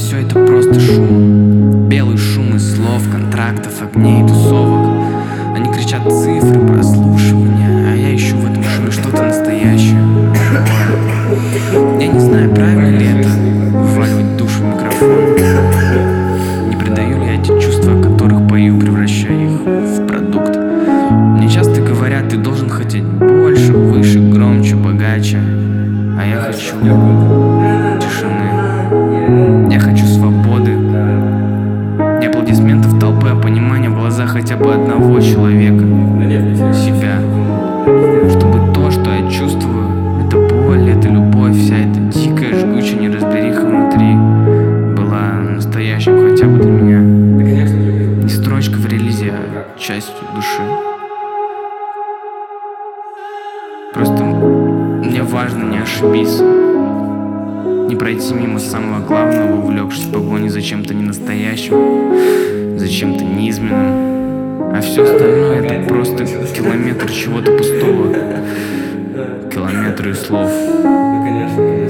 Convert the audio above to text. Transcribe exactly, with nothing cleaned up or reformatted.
все это просто шум. Белый шум из слов, контрактов, огней, тусовок. Они кричат цифры, прослушивания, а я ищу в этом шуме что-то настоящее, живое. Я не знаю, правильно ли это вываливать душу в микрофон. Не предаю ли я эти чувства, о которых пою, превращая их в продукт. Мне часто говорят, ты должен хотеть больше, выше, громче, богаче. А я хочу тишины. Я хочу свободы. Не аплодисментов толпы, а понимания в глазах хотя бы одного человека. Себя. Чтобы то, что я чувствую, это боль, это любовь, вся эта дикая, жгучая неразбериха внутри была настоящим хотя бы для меня. Не строчка в релизе, а частью души. Просто мне важно не ошибиться, не пройти мимо самого главного, увлекшись в погоне за чем-то ненастоящим, за чем-то низменным. А все остальное — это просто километр чего-то пустого, километры слов.